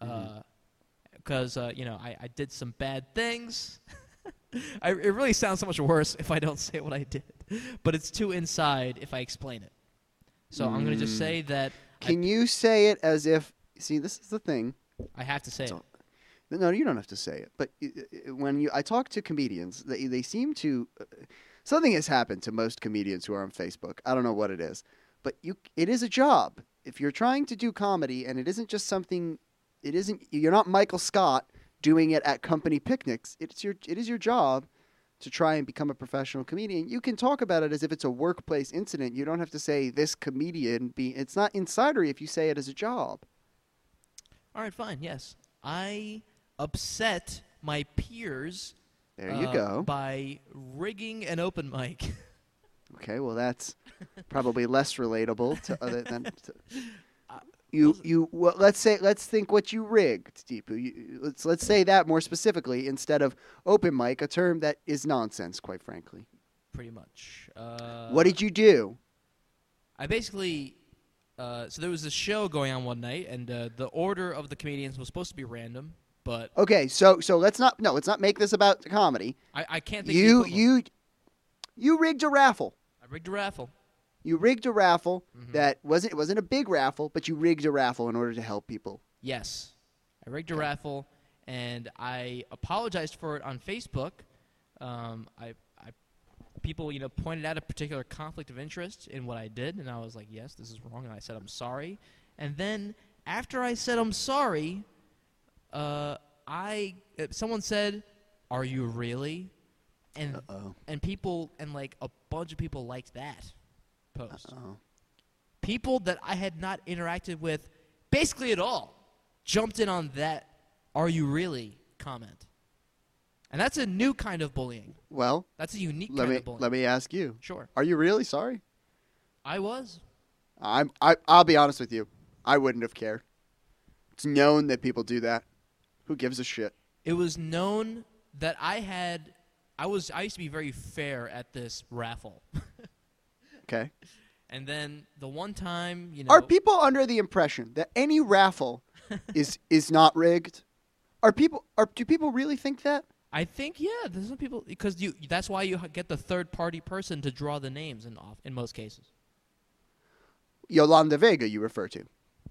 because, mm-hmm. uh, uh, you know, I, I did some bad things. I, it really sounds so much worse if I don't say what I did. But it's too inside if I explain it. So mm. I'm going to just say that... Can I, you say it as if... See, this is the thing. I have to say so, it. No, you don't have to say it. But when you, I talk to comedians, they, they seem to... Uh, something has happened to most comedians who are on Facebook. I don't know what it is. But you, it is a job. If you're trying to do comedy and it isn't just something... It isn't. You're not Michael Scott doing it at company picnics. It's your. It is your job to try and become a professional comedian. You can talk about it as if it's a workplace incident. You don't have to say this comedian. Be. It's not insidery if you say it as a job. All right, fine. Yes, I upset my peers. There you uh, go. By rigging an open mic. Okay, well that's probably less relatable to other than. To... Uh, You Those- you well, let's say let's think what you rigged, Deepu. You, let's let's say that more specifically instead of open mic, a term that is nonsense, quite frankly. Pretty much. Uh, What did you do? I basically. Uh, so there was this show going on one night, and uh, the order of the comedians was supposed to be random, but Okay, so so let's not no, let's not make this about comedy. I, I can't think. of the You equivalent. you you rigged a raffle. I rigged a raffle. You rigged a raffle Mhm. that wasn't it wasn't a big raffle, but you rigged a raffle in order to help people. Yes, I rigged a raffle, and I apologized for it on Facebook. Um, I, I, people, you know, pointed out a particular conflict of interest in what I did, and I was like, "Yes, this is wrong," and I said, "I'm sorry." And then after I said I'm sorry, uh, I uh, someone said, "Are you really?" And Oh. and people and like a bunch of people liked that post. Oh. People that I had not interacted with basically at all jumped in on that "Are you really?" comment. And that's a new kind of bullying. Well, That's a unique let kind me of bullying. let me ask you. Sure. Are you really sorry? I was. I'm I I'll be honest with you. I wouldn't have cared. It's known that people do that. Who gives a shit? It was known that I had I was I used to be very fair at this raffle. Okay. And then the one time, you know, Are people under the impression that any raffle is is not rigged? Are people are do people really think that? I think yeah, there's some people because you that's why you get the third party person to draw the names in off in most cases. Yolanda Vega you refer to.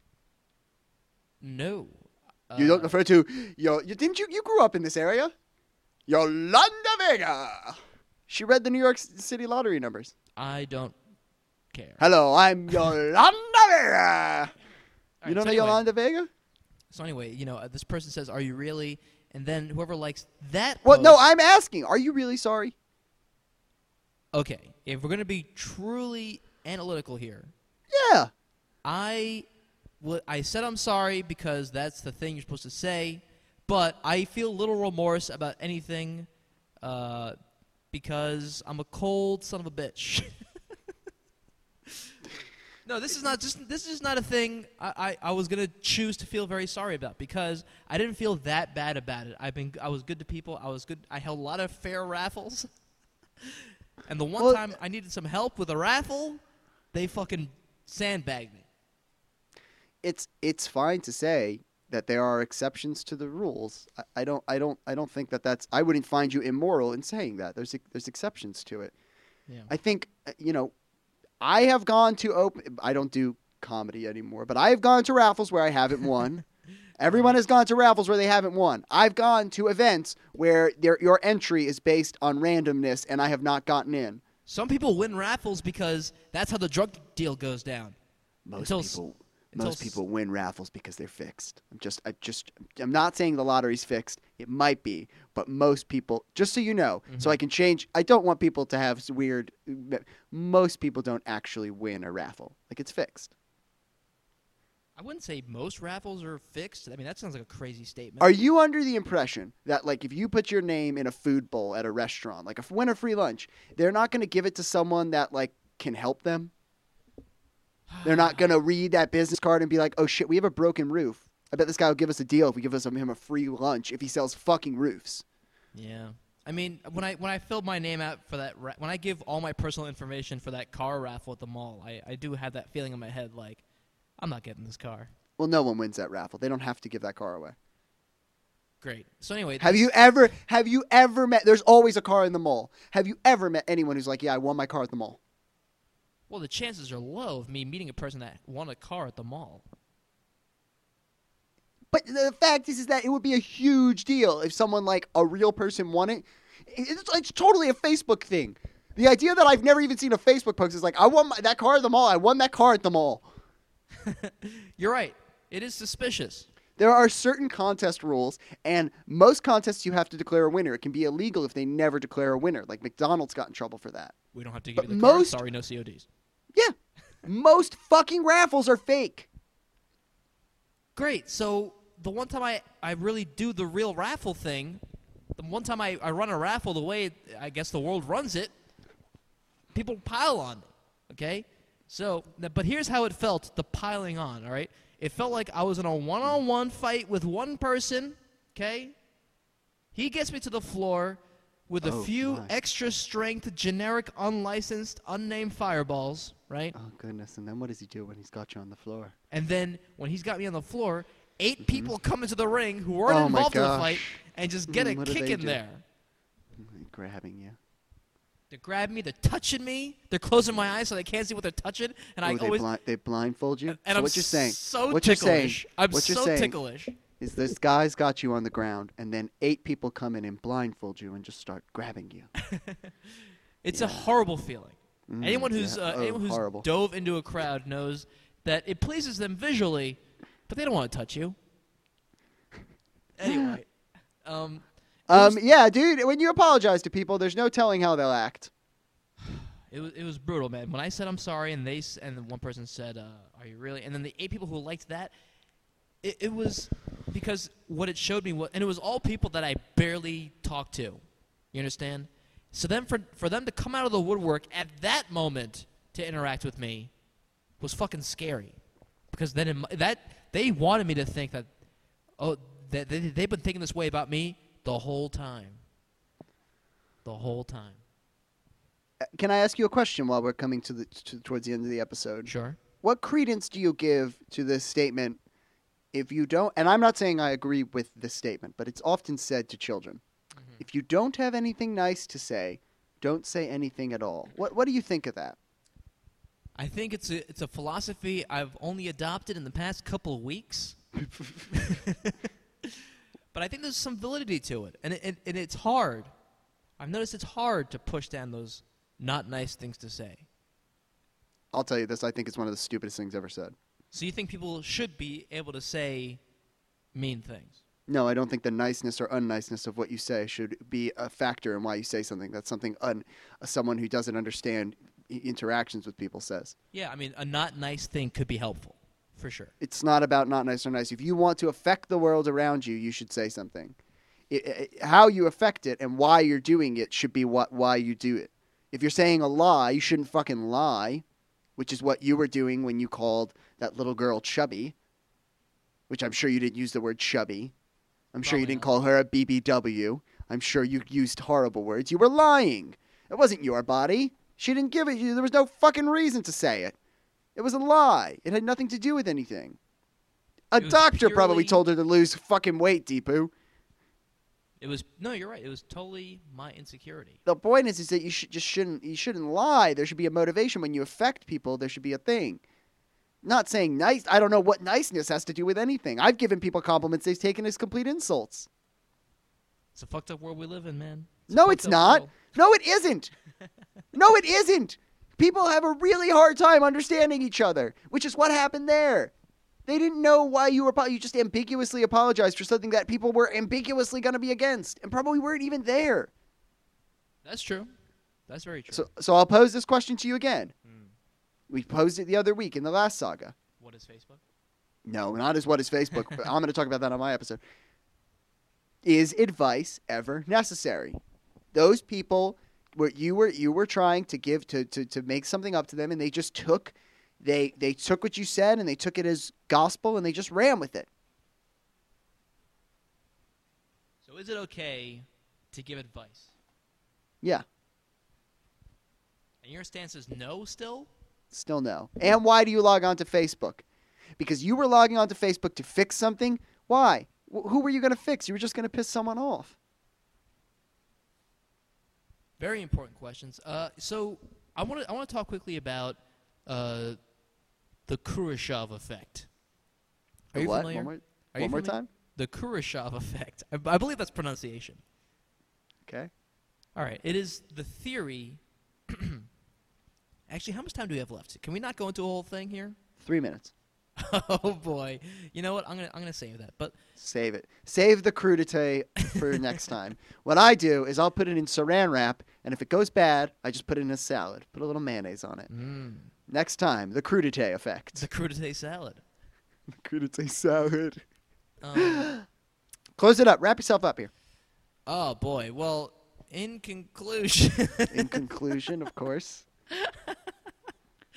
No. You don't Uh, refer to yo you didn't you you grew up in this area? Yolanda Vega. She read the New York City lottery numbers. I don't care. Hello, I'm Yolanda Vega. All You right, don't so know anyway, Yolanda Vega? So anyway, you know, uh, this person says, "Are you really?" And then whoever likes that. Well, no, post- I'm asking. Are you really sorry? Okay, if we're gonna be truly analytical here, Yeah. I, w- I said I'm sorry because that's the thing you're supposed to say, but I feel little remorse about anything, uh, because I'm a cold son of a bitch. No, this is not just this is not a thing I, I, I was gonna choose to feel very sorry about because I didn't feel that bad about it. I've been I was good to people. I was good. I held a lot of fair raffles, and the one Well- time I needed some help with a raffle, they fucking sandbagged me. It's it's fine to say that there are exceptions to the rules. I, I don't I don't I don't think that that's I wouldn't find you immoral in saying that. There's there's exceptions to it. Yeah. I think uh, you know I have gone to open I don't do comedy anymore, but I have gone to raffles where I haven't won. Everyone has gone to raffles where they haven't won. I've gone to events where their, your entry is based on randomness and I have not gotten in. Some people win raffles because that's how the drug deal goes down. Most Until s- people until most s- people win raffles because they're fixed. I'm just I just I'm not saying the lottery's fixed. It might be, but most people, just so you know, so I can change. I don't want people to have s- weird. Most people don't actually win a raffle. Like it's fixed. I wouldn't say most raffles are fixed. I mean, that sounds like a crazy statement. Are you under the impression that like if you put your name in a food bowl at a restaurant, like a win a free lunch, they're not going to give it to someone that like can help them? They're not going to read that business card and be like, "Oh shit, we have a broken roof. I bet this guy will give us a deal if we give us him a free lunch if he sells fucking roofs." Yeah. I mean, when I when I filled my name out for that, ra- when I give all my personal information for that car raffle at the mall, I, I do have that feeling in my head like, I'm not getting this car. Well, no one wins that raffle. They don't have to give that car away. Great. So anyway, Have this- you ever have you ever met there's always a car in the mall. Have you ever met anyone who's like, "Yeah, I won my car at the mall"? Well, the chances are low of me meeting a person that won a car at the mall. But the fact is, is that it would be a huge deal if someone like a real person won it. It's, it's totally a Facebook thing. The idea that I've never even seen a Facebook post is like, I won my, that car at the mall. I won that car at the mall. You're right. It is suspicious. There are certain contest rules, and most contests you have to declare a winner. It can be illegal if they never declare a winner. Like McDonald's got in trouble for that. We don't have to give But you the car. most- Sorry, no C O Ds. Yeah. Most fucking raffles are fake. Great. So the one time I, I really do the real raffle thing, the one time I, I run a raffle the way I guess the world runs it, people pile on me. Okay? So, but here's how it felt, the piling on, all right? It felt like I was in a one-on-one fight with one person, okay? He gets me to the floor with a Oh, few my. extra strength, generic, unlicensed, unnamed fireballs, right? Oh, goodness. And then what does he do when he's got you on the floor? And then when he's got me on the floor, eight people come into the ring who weren't Oh, my involved in the gosh. fight and just get Mm, a what do kick they in do? there. Grabbing you. They're grabbing me, they're touching me, they're closing my eyes so they can't see what they're touching, and I Oh, they, always blind, they blindfold you? and so I'm what you're saying, so what you're saying, ticklish. I'm what you're so saying ticklish. is this guy's got you on the ground, and then eight people come in and blindfold you and just start grabbing you. It's Yeah. a horrible feeling. Mm, anyone who's yeah. uh, Oh, anyone who's horrible. dove into a crowd knows that it pleases them visually, but they don't want to touch you. Anyway, um, it Um, was, yeah, dude, when you apologize to people, there's no telling how they'll act. it was it was brutal, man. When I said I'm sorry, and they s- and one person said, uh, "Are you really?" and then the eight people who liked that, it, it was because what it showed me was, and it was all people that I barely talked to. You understand? So then for for them to come out of the woodwork at that moment to interact with me was fucking scary, because then in my, that they wanted me to think that, oh, that they, they've been thinking this way about me the whole time. The whole time. Uh, Can I ask you a question while we're coming to the to, towards the end of the episode? Sure. What credence do you give to this statement if you don't, and I'm not saying I agree with this statement, but it's often said to children, Mm-hmm. if you don't have anything nice to say, don't say anything at all. What what do you think of that? I think it's a it's a philosophy I've only adopted in the past couple of weeks. But I think there's some validity to it, and it, it, and it's hard. I've noticed it's hard to push down those not nice things to say. I'll tell you this, I think it's one of the stupidest things ever said. So you think people should be able to say mean things? No, I don't think the niceness or unniceness of what you say should be a factor in why you say something. That's something un, someone who doesn't understand i- interactions with people says. Yeah, I mean, a not nice thing could be helpful, for sure. It's not about not nice or nice. If you want to affect the world around you, you should say something. It, it, how you affect it and why you're doing it should be what why you do it. If you're saying a lie, you shouldn't fucking lie, which is what you were doing when you called that little girl chubby, which I'm sure you didn't use the word chubby. I'm sure you Probably didn't not. call her a B B W. I'm sure you used horrible words. You were lying. It wasn't your body. She didn't give it you. There was no fucking reason to say it. It was a lie. It had nothing to do with anything. A It was doctor probably purely- told her to lose fucking weight, Deepu. It was no, you're right. It was totally my insecurity. The point is, is that you should just shouldn't you shouldn't lie. There should be a motivation when you affect people. There should be a thing. Not saying nice. I don't know what niceness has to do with anything. I've given people compliments they've taken as complete insults. It's a fucked up world we live in, man. It's a No, fucked it's up not. world. No, it isn't. No, it isn't. People have a really hard time understanding each other, which is what happened there. They didn't know why you were. apo- You just ambiguously apologized for something that people were ambiguously going to be against, and probably weren't even there. That's true. That's very true. So, so I'll pose this question to you again. We posed it the other week in the last saga. What is Facebook? No, not as what is Facebook, but I'm going to talk about that on my episode. Is advice ever necessary? Those people where you were you were trying to give to, to, to make something up to them, and they just took they they took what you said and they took it as gospel and they just ran with it. So is it okay to give advice? Yeah, And your stance is no still? still no. And why do you log on to Facebook? Because you were logging on to Facebook to fix something. Why? Wh- who were you going to fix? You were just going to piss someone off. Very important questions. Uh, so I want to I want to talk quickly about uh, the Khrushchev effect. Are The you what? familiar? One more, Are you one more familiar? time? The Khrushchev effect. I, I believe that's pronunciation. Okay. All right. It is the theory. Actually, how much time do we have left? Can we not go into a whole thing here? Three minutes. Oh boy. You know what? I'm gonna I'm gonna save that. But Save it. Save the crudité for next time. What I do is I'll put it in saran wrap, and if it goes bad, I just put it in a salad. Put a little mayonnaise on it. mm, Next time, the crudité effect. the crudité salad. Crudité salad. Um, Close it up. Wrap yourself up here. oh boy. Well, in conclusion. In conclusion, of course.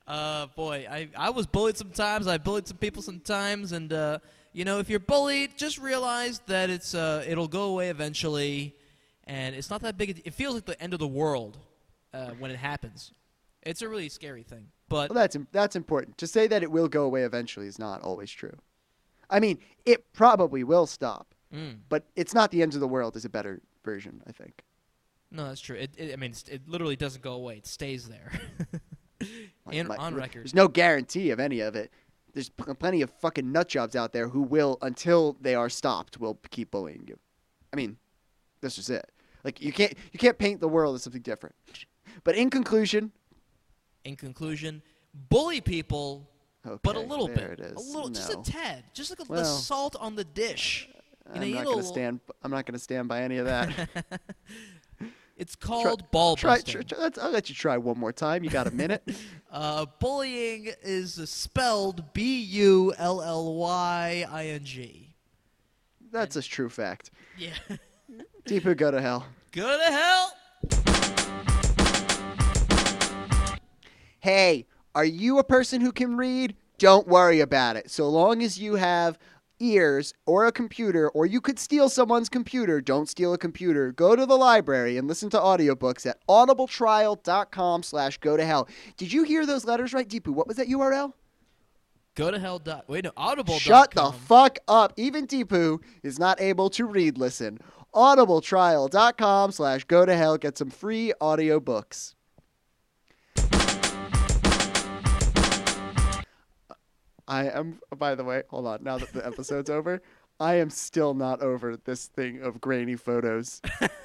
Uh, boy, I, I was bullied sometimes. I bullied some people sometimes, and uh, you know, if you're bullied, just realize that it's uh, it'll go away eventually, and it's not that big. A, it feels like the end of the world uh, when it happens. It's a really scary thing, but Well, that's that's important. To say that it will go away eventually is not always true. I mean, it probably will stop, mm, but it's not the end of the world. Is a better version, I think. no, that's true. It, it, I mean, it's, it literally doesn't go away. It stays there, Like- In, like, on there- record. There's no guarantee of any of it. There's pl- plenty of fucking nut jobs out there who will, until they are stopped, will keep bullying you. I mean, that's just it. Like you can't you can't paint the world as something different. But in conclusion, In conclusion, bully people, okay, but a little there bit, it is. a little, just a No. tad, just like a, the Well, salt on the dish. You know, I'm you not know, gonna stand. I'm not gonna stand by any of that. It's called ball try, busting. try, try, let's- I'll let you try one more time. You got a minute? Uh, bullying is spelled B U L L Y I N G. That's a true fact. Yeah. Deepu, go to hell. Go to hell. Hey, are you a person who can read? Don't worry about it. So long as you have ears or a computer, or you could steal someone's computer, don't steal a computer. Go to the library and listen to audiobooks at audibletrial.com slash go to hell. Did you hear those letters right, Deepu? What was that U R L? Go to hell. Dot, wait, no, audible. Shut the fuck up. Even Deepu is not able to read listen. audibletrial.com slash go to hell. Get some free audiobooks. I am, by the way, hold on. Now that the episode's over, I am still not over this thing of grainy photos.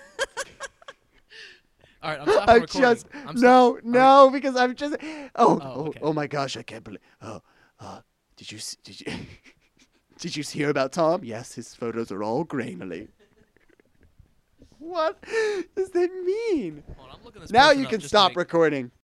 All right, I'm stopping I'm recording. just, I'm stop- no, no, because I'm just, oh, Oh, oh, okay. oh my gosh, I can't believe, oh, uh, did you, s- did you, did you hear about Tom? Yes, his photos are all grainily. What does that mean? Hold on, I'm looking this Now person you up can just to stop make- recording.